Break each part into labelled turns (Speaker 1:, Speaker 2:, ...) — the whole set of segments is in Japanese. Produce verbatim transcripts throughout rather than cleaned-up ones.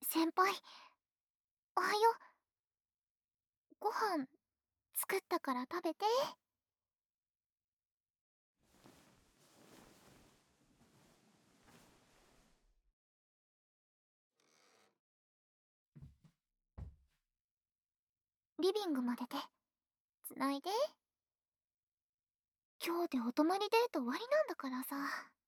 Speaker 1: 先輩、おはよう。ご飯作ったから食べて。リビングまででつないで。今日でお泊まりデート終わりなんだからさ。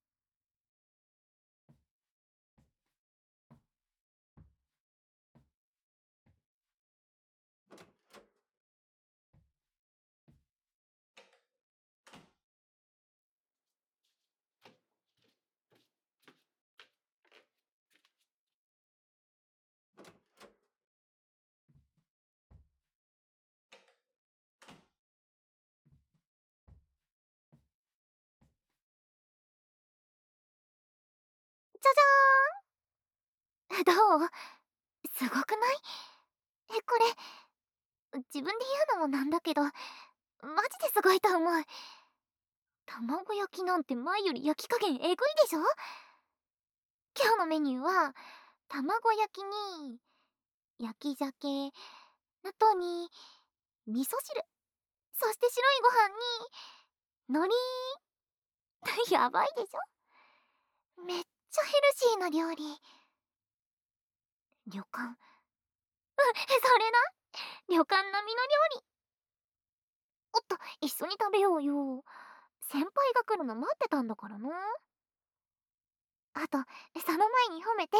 Speaker 1: じゃじゃーん。どう？すごくない？え、これ自分で言うのもなんだけどマジですごいと思う。卵焼きなんて前より焼き加減えぐいでしょ。今日のメニューは卵焼きに焼き鮭、納豆に味噌汁、そして白いご飯に海苔。やばいでしょ。めっちゃヘルシーな料理。旅館、うん、それな、旅館並みの料理。おっと、一緒に食べようよ。先輩が来るの待ってたんだからな。あとその前に褒めて。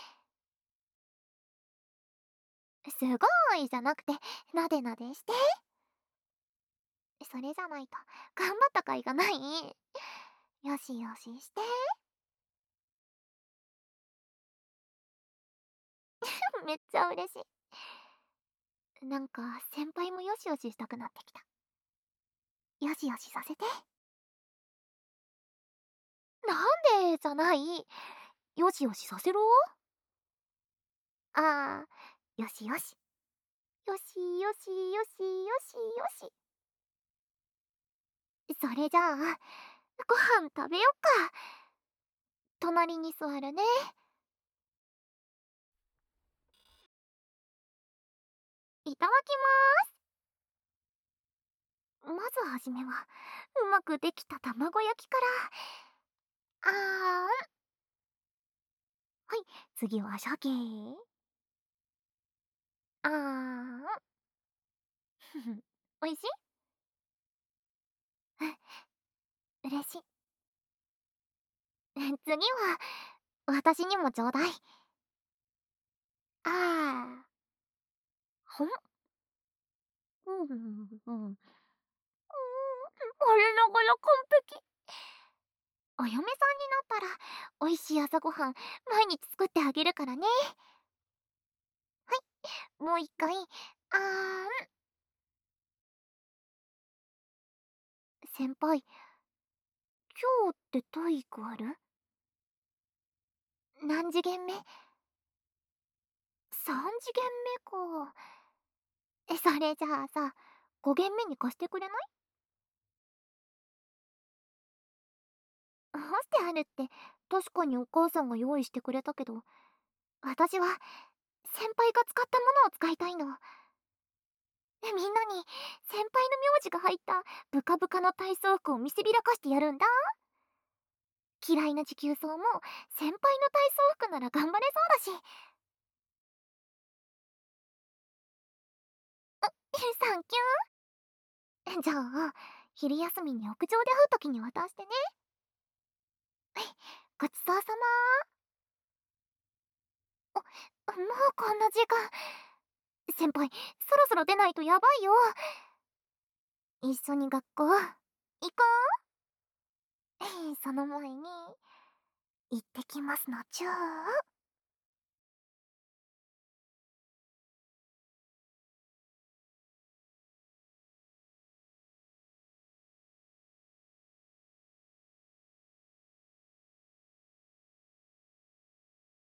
Speaker 1: すごーいじゃなくて、なでなでして。それじゃないと頑張った甲斐がない。よしよしして。めっちゃ嬉しい。なんか先輩もよしよししたくなってきた。よしよしさせて。なんでじゃない。よしよしさせろ。あー、よしよし。よしよしよしよしよし。それじゃあご飯食べよっか。隣に座るね。いただきまーす。まずはじめはうまくできた卵焼きから。あーん。はい、次は鮭。あーん。ふふ、おいしい？うん、嬉しい。次は私にもちょうだい。あー、ほん。うんうんうん。我ながら完璧。お嫁さんになったら美味しい朝ごはん毎日作ってあげるからね。はい、もう一回。あーん。先輩、今日って体育ある？何次元目？ さん 次元目か。え、それじゃあさ、ご限目に貸してくれない？干してあるって確かにお母さんが用意してくれたけど、私は先輩が使ったものを使いたいの。みんなに先輩の名字が入ったブカブカの体操服を見せびらかしてやるんだ。嫌いな持久走も先輩の体操服なら頑張れそうだし。サンキュー。じゃあ昼休みに屋上で会う時に渡してね。ごちそうさまー。もうこんな時間。先輩、そろそろ出ないとやばいよ。一緒に学校行こう。その前に行ってきますのチュー。